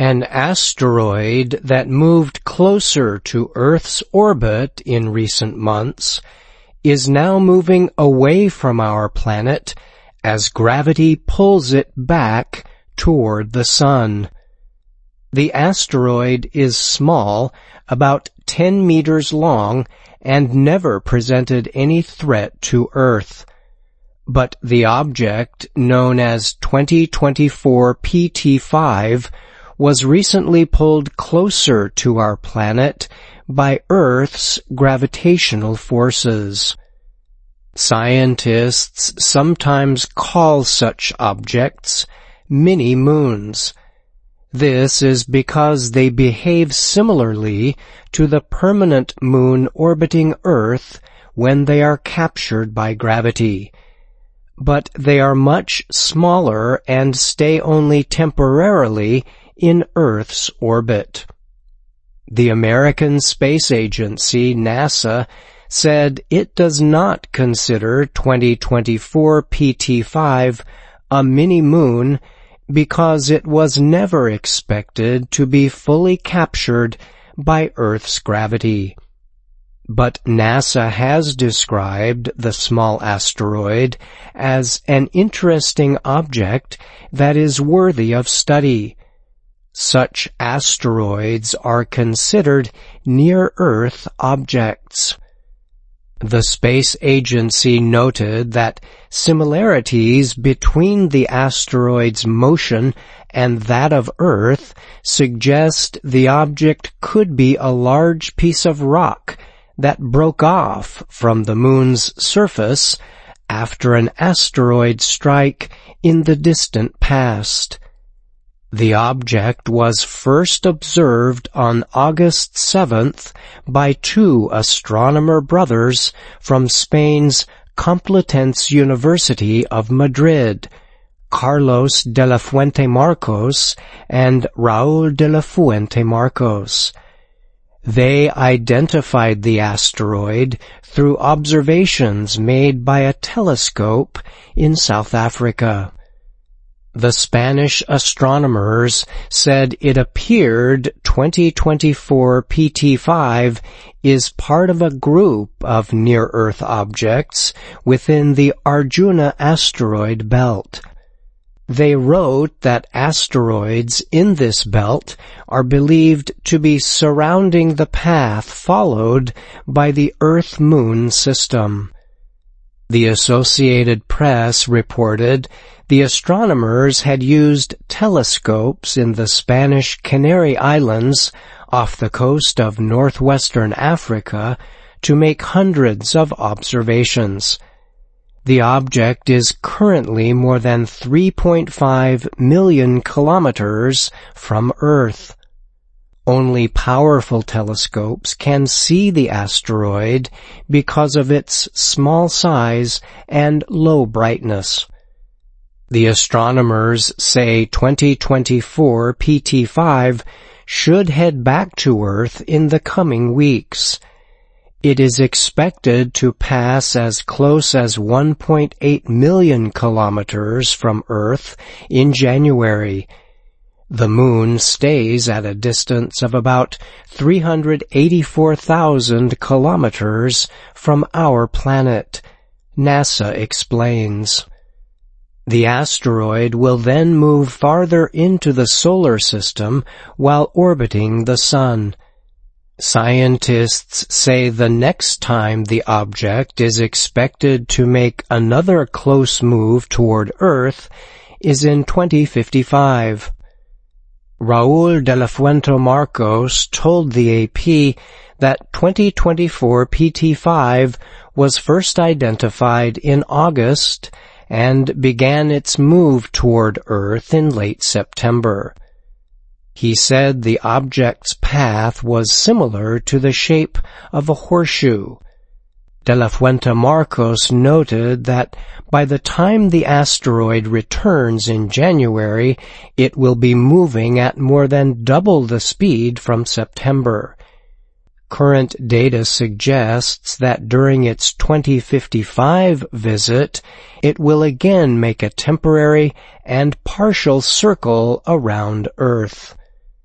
An asteroid that moved closer to Earth's orbit in recent months is now moving away from our planet as gravity pulls it back toward the Sun. The asteroid is small, about 10 meters long, and never presented any threat to Earth. But the object, known as 2024 PT5, was recently pulled closer to our planet by Earth's gravitational forces. Scientists sometimes call such objects mini-moons. This is because they behave similarly to the permanent moon orbiting Earth when they are captured by gravity. But they are much smaller and stay only temporarily in Earth's orbit. The American Space Agency, NASA, said it does not consider 2024 PT5 a mini-moon because it was never expected to be fully captured by Earth's gravity. But NASA has described the small asteroid as an interesting object that is worthy of study. Such asteroids are considered near-Earth objects. The space agency noted that similarities between the asteroid's motion and that of Earth suggest the object could be a large piece of rock that broke off from the moon's surface after an asteroid strike in the distant past. The object was first observed on August 7th by two astronomer brothers from Spain's Complutense University of Madrid, Carlos de la Fuente Marcos and Raúl de la Fuente Marcos. They identified the asteroid through observations made by a telescope in South Africa. The Spanish astronomers said it appeared 2024 PT5 is part of a group of near-Earth objects within the Arjuna asteroid belt. They wrote that asteroids in this belt are believed to be surrounding the path followed by the Earth-Moon system. The Associated Press reported the astronomers had used telescopes in the Spanish Canary Islands off the coast of northwestern Africa to make hundreds of observations. The object is currently more than 3.5 million kilometers from Earth. Only powerful telescopes can see the asteroid because of its small size and low brightness. The astronomers say 2024 PT5 should head back to Earth in the coming weeks. It is expected to pass as close as 1.8 million kilometers from Earth in January. The Moon stays at a distance of about 384,000 kilometers from our planet, NASA explains. The asteroid will then move farther into the solar system while orbiting the Sun. Scientists say the next time the object is expected to make another close move toward Earth is in 2055. Raúl de la Fuente Marcos told the AP that 2024 PT5 was first identified in August and began its move toward Earth in late September. He said the object's path was similar to the shape of a horseshoe. De la Fuente Marcos noted that by the time the asteroid returns in January, it will be moving at more than double the speed from September. Current data suggests that during its 2055 visit, it will again make a temporary and partial circle around Earth.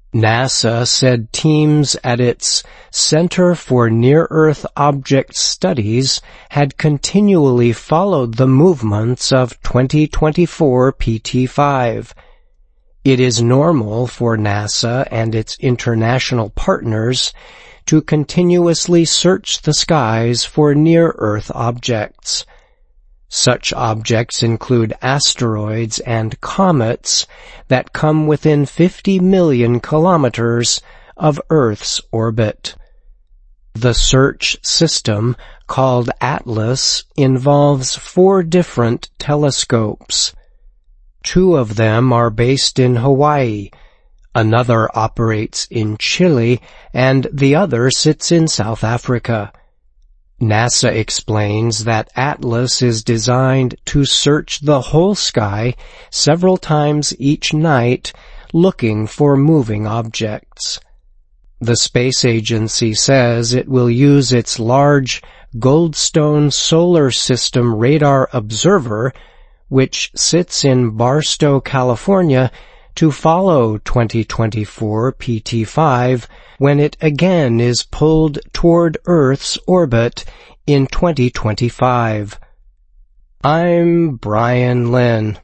NASA said teams at its Center for Near-Earth Object Studies had continually followed the movements of 2024 PT5. It is normal for NASA and its international partners to continuously search the skies for near-Earth objects. Such objects include asteroids and comets that come within 50 million kilometers of Earth's orbit. The search system, called ATLAS, involves 4 different telescopes. 2 of them are based in Hawaii, another operates in Chile, and the other sits in South Africa. NASA explains that ATLAS is designed to search the whole sky several times each night, looking for moving objects. The space agency says it will use its large Goldstone Solar System radar observer, which sits in Barstow, California, to follow 2024 PT5 when it again is pulled toward Earth's orbit in 2025. I'm Brian Lynn.